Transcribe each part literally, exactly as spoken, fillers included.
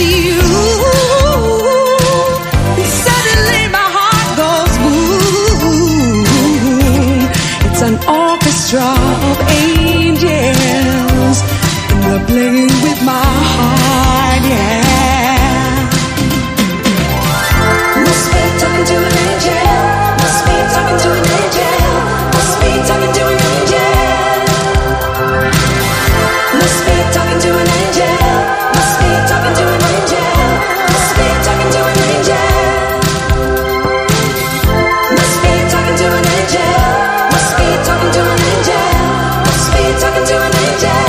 empty room, and suddenly my heart goes boom. It's an orchestra of angels, and they're playing with my heart, yeah. Must be talking to an angel. Must be talking to an angel. Must be talking to an angel. Must be talking to an angel. Must be talking to an angel. Must be talking to an angel. Must be talking to an angel. Must be talking to an angel. Must be talking to an angel.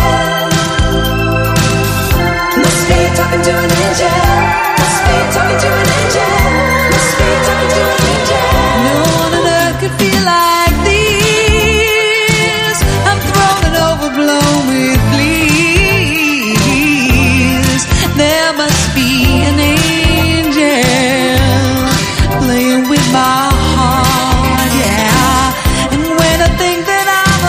Must be talking to an angel. Must be talking to an angel. Must be talking to an angel. No one on earth could feel like this. I'm thrown and overblown with bliss. There must be an angel playing with my heart, yeah. And when I think that I'm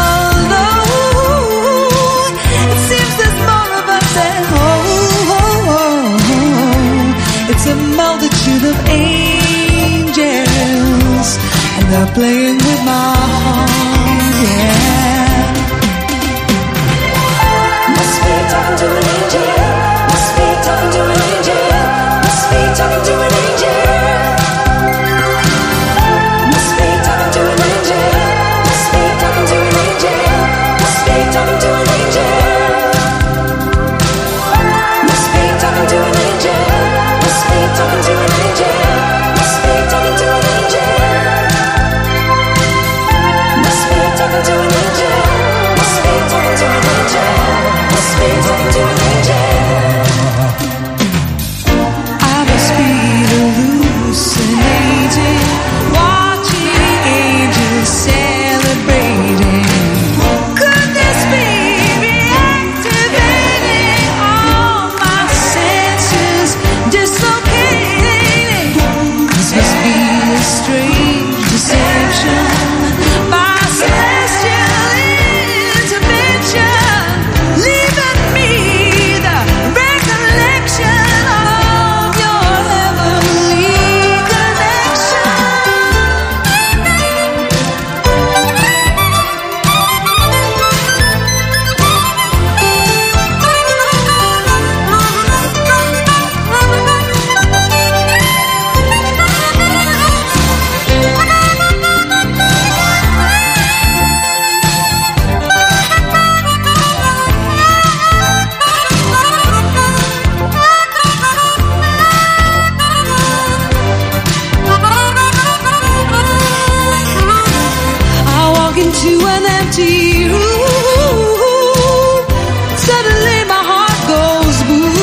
alone, it seems there's more of us at home. It's a multitude of angels, and they're playing with my heart, yeah. Must be talking to an angel. Must be talking to an angel. Must be talking to an angel. Must be talking to an angel. Must be talking to an angel. Must be talking to an angel. Must be talking to an angel. Must be talking to an angel. Must be talking to an angel. Must be talking to an angel. Must be talking to an angel. Must be talking to an angel. I must be hallucinating, watching angels celebrating. Could this be reactivating all my senses, dislocating? This must be a strange deception, my celestial intervention, leaving me the recollection of your heavenly connection. I walk into an empty room, suddenly my heart goes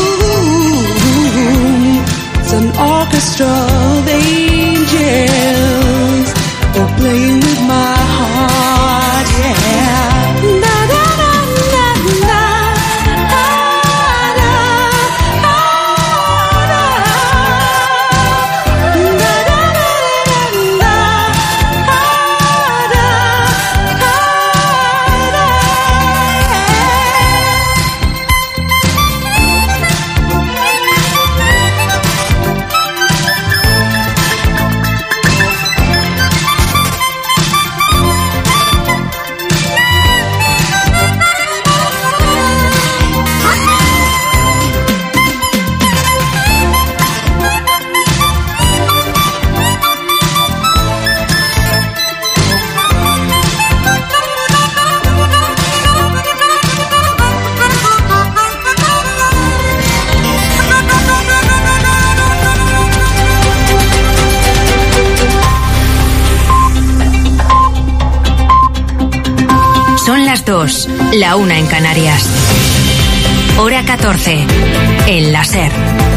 boom. It's an orchestra of angels, they're playing with my heart, yeah. Na, na, na, na, na. Ah, na, ah, na. Na, na, na, na, na. Ah, na, ah, na. Son las dos, la una en Canarias. Hora catorce, en la SER.